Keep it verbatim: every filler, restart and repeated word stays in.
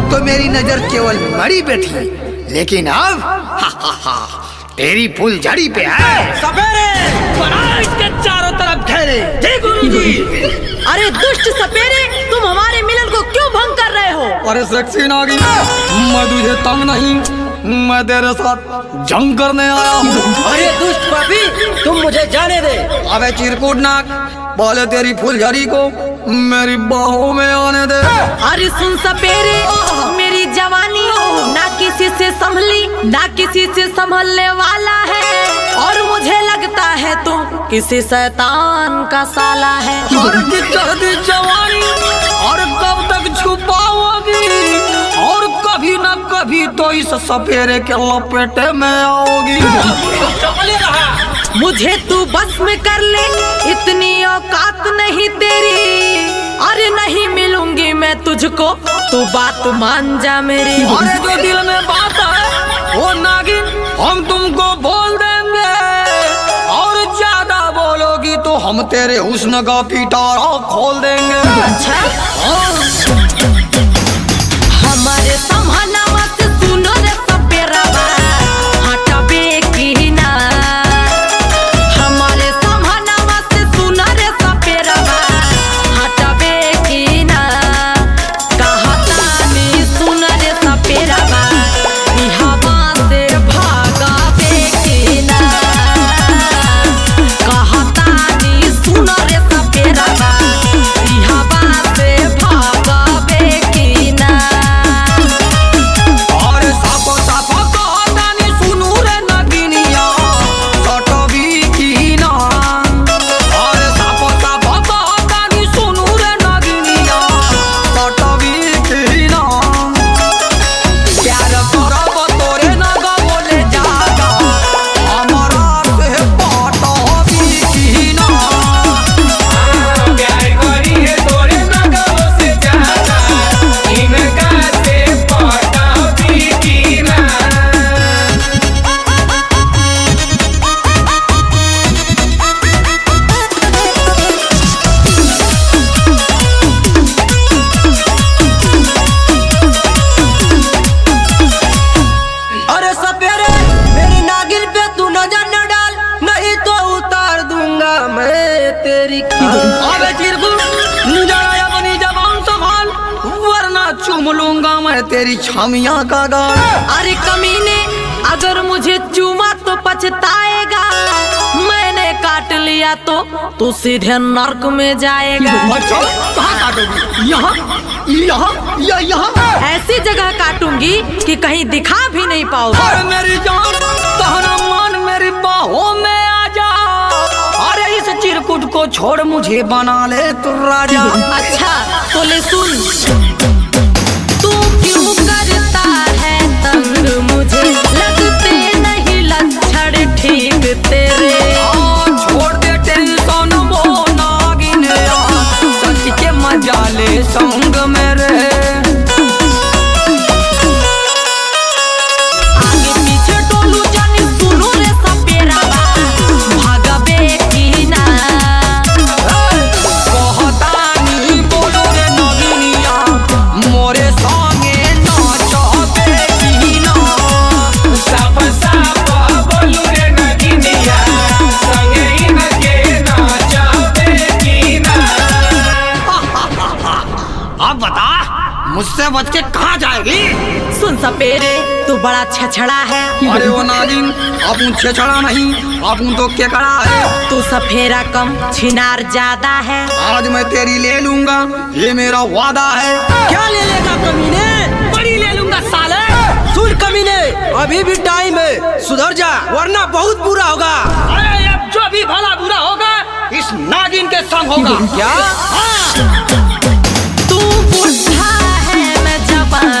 तो मेरी नजर केवल मरी पे थी, लेकिन अब हा हा हा तेरी फुलझड़ी पे है। सपेरे इसके चारों तरफ घेरे। जय गुरुजी। अरे दुष्ट सपेरे, तुम हमारे मिलन को क्यों भंग कर रहे हो? अरे सेक्सी नागिन, मैं तुझे तंग नहीं, मैं तेरे साथ जंग करने आया हूँ। अरे दुष्ट पापी, तुम मुझे जाने दे। अबे चिरकुट नाक, बोले तेरी फुलझड़ी को मेरी बाहों में आने दे। अरे सुन सपेरे, मेरी जवानी ना किसी से संभली ना किसी से संभलने वाला है, और मुझे लगता है तू किसी शैतान का साला है। अरे की चढ़ती जवानी, और कब तक छुपाओगी, और कभी ना कभी तो इस सपेरे के लपेटे में आओगी। चपले रहा। मुझे तू बस में कर ले, इतनी औकात नहीं तेरी। अरे नहीं मिलूंगी मैं तुझको, तू बात मान जा मेरी। अरे जो दिल में बात है वो नागिन हम तुमको बोल देंगे, और ज्यादा बोलोगी तो हम तेरे हुस्न का पिटारा खोल देंगे। अच्छा हमारे समहनवा से सुनो रे सपेरावा, हटबे की ना। हमारे समहनवा से सुनो रे सपेरावा, हटबे की ना। कहतानी सुन रे सपेरावा, ई हवा से भागबे की ना। कहतानी सुन रे सपेरावा, ई हवा से भागबे की ना। और साफो साफो कहतानी सुनू रे नगिनिया, सटबी की ना। और साफो साफो कहतानी सुनू रे नगिनिया, सटबी की ना। प्यार करब तोरे नग बोले जागा, हमरा से पटबी की ना। प्यार करी है तोरे नगरों से ज्यादा, इनका से पटा भी कीना। अरे सपेरे, मेरी नागिन पे तू नजर न डाल, नहीं तो उतार दूंगा मैं तेरी खाल। अबे चिरकुट, जरा अपनी जबान संभाल, वरना चूम लूंगा मैं तेरी छामिया का गाल। अरे कमीने, अगर मुझे चूमा तो पछताएगा, मैंने काट लिया तो तू सीधे नर्क में जाएगा। अच्छा कहाँ काटोगी? यहाँ यहाँ या यहाँ? ऐसी जगह काटूंगी कि कहीं दिखा भी नहीं पाओगे। अरे मेरी जान, कहना मान मेरी बाहों में आ जा। अरे इस चिरकुट को छोड़ मुझे बना ले तू राजा। अच्छा तो ले सुन, तू क्यों करता है तंग मुझे, लगते नहीं लक्षण ठीक तेरे। आ, छोड़ दे टेंशन वो नागिन, सच के मजा ले संग मेरे। आगे पीछे डोलू जानी सुनो रे सपेरावा, भागबे की ना। कहतानी बोलो रे नगिनिया, मोरे संगे नाचबे की ना। साफ साफ बोलू रे नगिनिया, संगे इनके नाचबे कीना। अब बता, मुझसे बच के कहाँ जाएगी? सुन सपेरे, तू बड़ा छछड़ा है। अरे वो नागिन, अपुन छेछड़ा नहीं, अपुन तो केकड़ा है। तू सफेरा कम छिनार ज्यादा है। आज मैं तेरी ले लूंगा, ये मेरा वादा है। क्या ले लेगा कमीने? बड़ी ले लूंगा साले। सुन कमीने, अभी भी टाइम है, सुधर जा वरना बहुत बुरा होगा। अरे अब जो भी भला बुरा होगा इस नागिन के संग होगा। क्या? तू बुढ़ा है मैं जवान